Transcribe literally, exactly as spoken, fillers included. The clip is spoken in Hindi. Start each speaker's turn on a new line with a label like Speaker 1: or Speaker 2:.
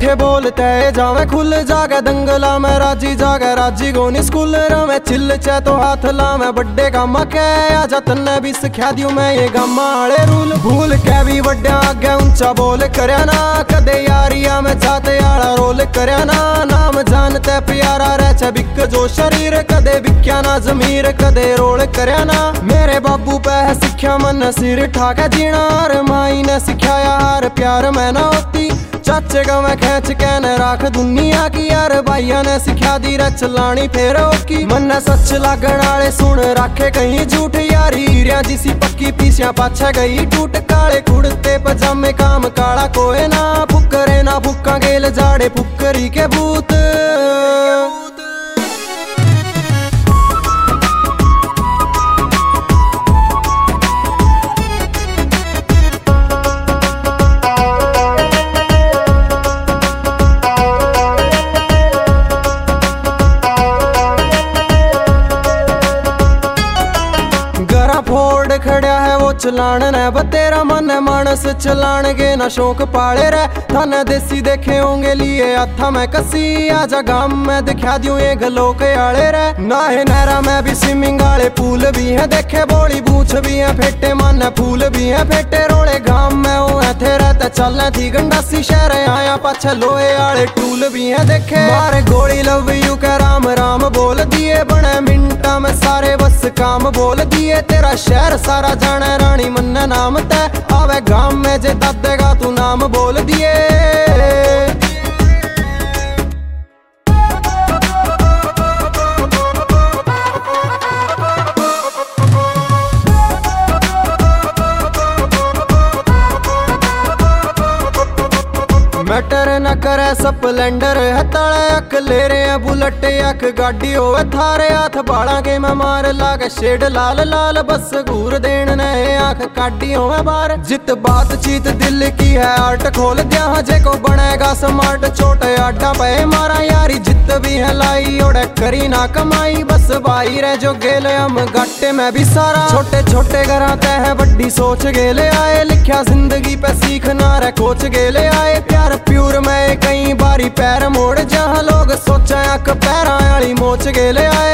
Speaker 1: बैठे बोलते जावे खुल जागे दंगला में राजी जागे राजी गोनी स्कूल में चिल चे तो हाथ ला मैं बड्डे गामा के आजा तन्ने भी सिखा दियो मैं ये गामा आले रूल भूल के भी बड्डे आगे ऊंचा बोल करया ना कदे यारिया में जाते आला रोल करया ना नाम जानते प्यारा रह बिक जो शरीर कदे बिक्या ना जमीर कदे रोल करया ना मेरे बाबू पे सिक्ख्या मन सिर ठाके जीना हर माई ने सिखाया हर प्यार में ना होती चाचे का मैं खेच के न राख दुनिया की यार भाइया ने सिखा दी रे चलानी फेर की मन सच लागण वाले सुन राखे कहीं झूठ यारी हीरिया जिसी पक्की पीसिया पाछे गई टूट काले कुड़ते पजामे काम काला कोई ना फुकरे ना फुका गेल जाड़े फुकरी के भूत फोड़ खड़ा है वो चलान ने बतेरा मन मानस चलान गे ना शौक पाले रे थाने देसी देखे होंगे लिए हथा में कसी आजा गाम में दिखा दियो ये गलो के आले रे ना है नहरा में भी स्विमिंग वाले पूल भी है देखे बोली बूछ भी है फेटे मन फूल भी है फेटे रोले गाम में वो है थे रहते चलने थी गंडासी शहर आया पाछे लोहे वाले टूल भी है देखे मारे गोली लव यू के राम राम बोल दिए बने मिनटा में सारे बस काम बोल दिए तेरा शहर सारा जाने रानी मन्ना नाम तय आवे गांव में जे देगा तू नाम बोल दिए मैटर न करे स्प्लेंडर है ताले अक ले रहे हैं बुलेट अक गाड़ी होवे थारे हाथ बाड़ा के मैं मार लागे शेड लाल लाल बस घूर देन ने आंख काटी होवे बार जित बातचीत दिल की है आर्ट खोल दिया जे को बनेगा स्मार्ट छोटे आडा पे मारा यारी जित भी है लाई ओड़े करी ना कमाई बस भाई रे जो गेले हम घाटे में भी सारा छोटे छोटे घराते हैं बड्डी सोच गेले आए लिखा जिंदगी पे सीखना रे कोच गेले आए प्यार प्यूर में कई बारी पैर मोड़ जहाँ लोग सोचा अक पैरा वाली मोच गेले आए